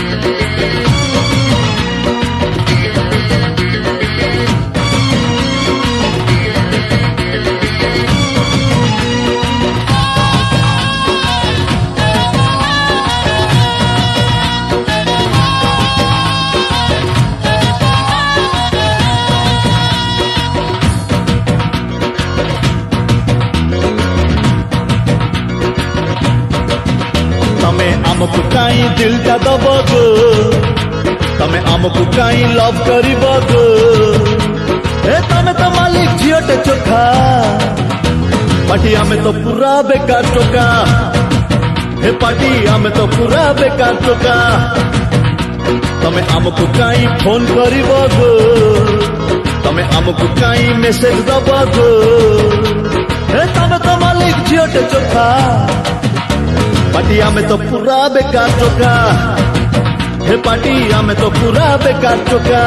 तमे आमको काई दिलटा दब गो, तमे आमको काई लव करिब गो। ए तमे तो मालिक झियोटे चोखा, पार्टी आमे तो पूरा बेकार टोका। हे पार्टी आमे तो पूरा बेकार टोका। तमे आमको काई फोन करिब गो, तमे आमको काई मेसेज दब गो। हे तमे तो मालिक झियोटे चोखा, पार्टी आमे तो पूरा बेकार टोका। हे पार्टी आमे तो पूरा बेकार टोका।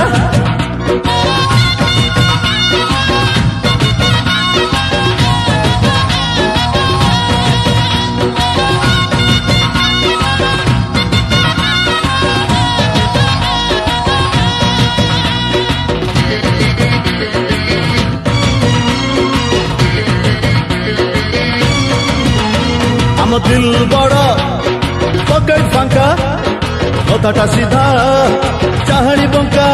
आम दिल बड़ा पकेट फांका, कथाटा सीधा चाहणी बंका।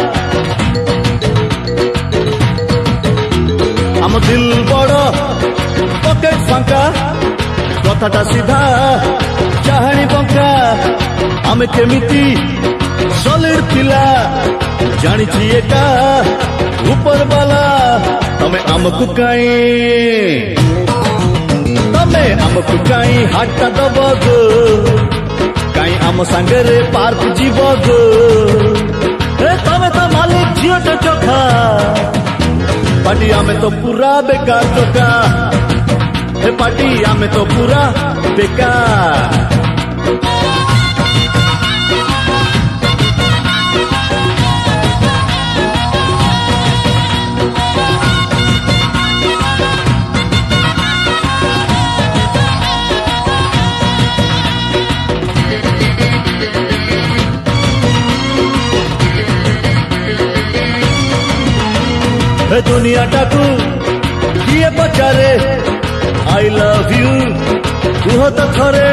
आम दिल बड़ा पकेट फांका, कथाटा सीधा चाहणी बंका। आमे केमिति सॉलिड पिला जानिछि एका ऊपर वाला। तमे आमको काई, तमे आमको काई हाटटा दब गो, काई आम सांगरे पार्क जीव गो। ए तमे तो मालिक झियोटे चोखा, पार्टी आमे तो पूरा बेकार टोका। हे पार्टी आमे तो पूरा बेकार। हे दुनियाटाकू किए पचारे आई लव यू कुह तो थरे।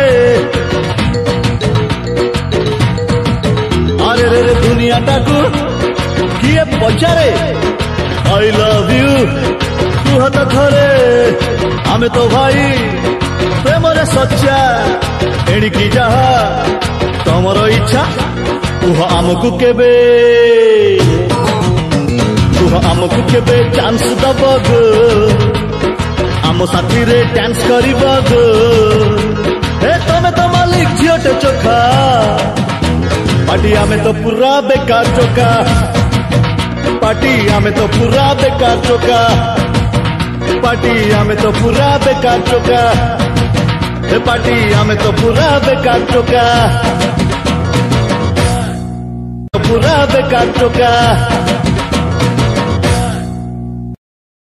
अरे रे रे दुनियाटाकू किए पचारे आई लव यू कुह तो थरे। आमे तो भाई प्रेमरे सच्चा, एणिकी जहा तमर इच्छा कुह आमको केबे, कुह आमको केबे चांस दब गो। आम साथी रे डांस करिब गो। हे तमे तो मालिक झियोटे चोखा, पार्टी आमे तो पूरा बेकार टोका। पार्टी आमे तो पूरा बेकार टोका। पार्टी आमे तो पूरा बेकार टोका। हे पार्टी आमे तो पूरा बेकार टोका, पूरा बेकार टोका।